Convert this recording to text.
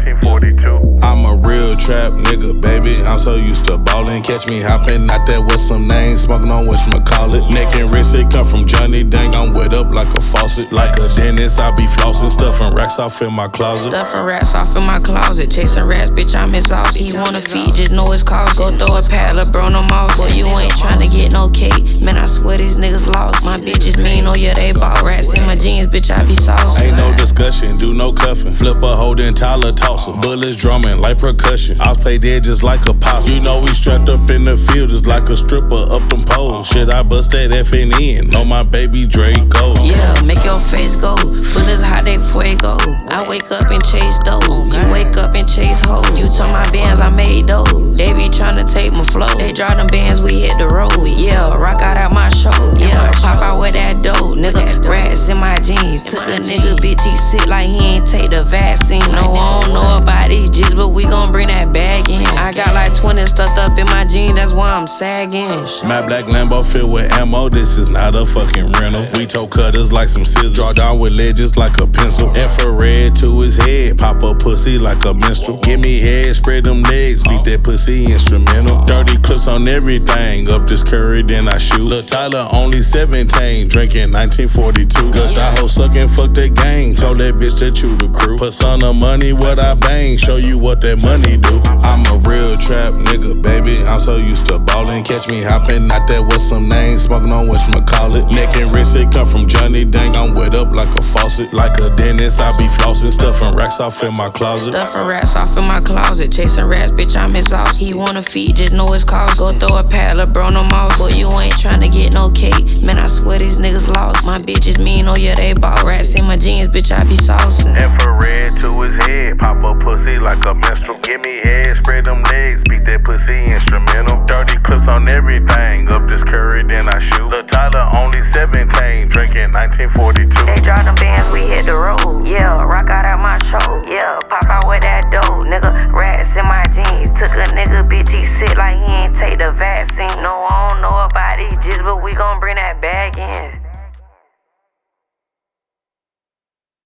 1942. I'm a real trap nigga, baby. I'm so used to ballin'. Catch me hoppin' out there with some names, smoking on whatchamacallit. Neck and wrist, it come from Johnny Dang. I'm wet up like a faucet. Like a dentist, I be flossin', stuffin' racks off in my closet. Stuffing rats off in my closet, chasing rats, bitch, I'm exhausted. He wanna feed, just know it's cost. Go throw a paddler, bro, no mouse. Boy, you ain't tryna get no cake. Man, I swear these niggas lost. My bitches mean, oh yeah, they boss. Rats in my jeans, bitch, I be saucy. Ain't no discussion, do no cuffin'. Flip a hoe, then Tyler tossin'. Bullets drumming like percussion. I'll play dead just like a possum. You know we strapped up in the field just like a stripper up them poles. Shit, I bust that FNN. Know my baby Draco. Yeah, make your face go. Bullets hot day before it go. I wake up and chase dough. You wake up and chase hoes. You told my bands I made those. They be tryna take my flow. They draw them bands, we hit the road. Yeah, rock out at my show. Yeah, pop out with that dough, nigga. Rats in my jeans. Took a nigga, bitch, he sick like he ain't take the vaccine. No, I don't know about these G's, but we gon' bring that bag in. I got like 20 stuffed up in my jeans, that's why I'm sagging. My black Lambo filled with ammo, this is not a fucking rental. We tow cutters like some scissors, draw down with ledges like a pencil. Infrared to his head, pop a pussy like a minstrel. Give me head, spread them legs, beat that pussy instrumental. 30 clips on everything, up this curry then I shoot. Lil' Tyler only 17, drinking 1942. Good die hoe suckin', fuck that gang, told that bitch that you the crew. Put son of money, what I bang, show you what that money do. I'm a real trap nigga, baby, I'm so used to ballin'. Catch me hoppin' out there with some names, smoking on whatchamacallit. Neck and wrist, it come from Johnny Dang. I'm wet up like a faucet. Like a dentist, I be flossin', stuffin' racks off in my closet. Stuffing rats off in my closet, chasing rats, bitch, I'm exhausted. He wanna feed, just know it's cost. Go throw a paddler, bro, no mouse. Boy, you ain't tryna get no cake. Man, I swear these niggas lost. My bitches mean, oh yeah, they boss. Rats in my jeans, bitch, I be saucy. Infrared to his head, pop a pussy like a minstrel. Give me head, spread them legs, beat that pussy instrumental. 30 clips on everything, up this curve.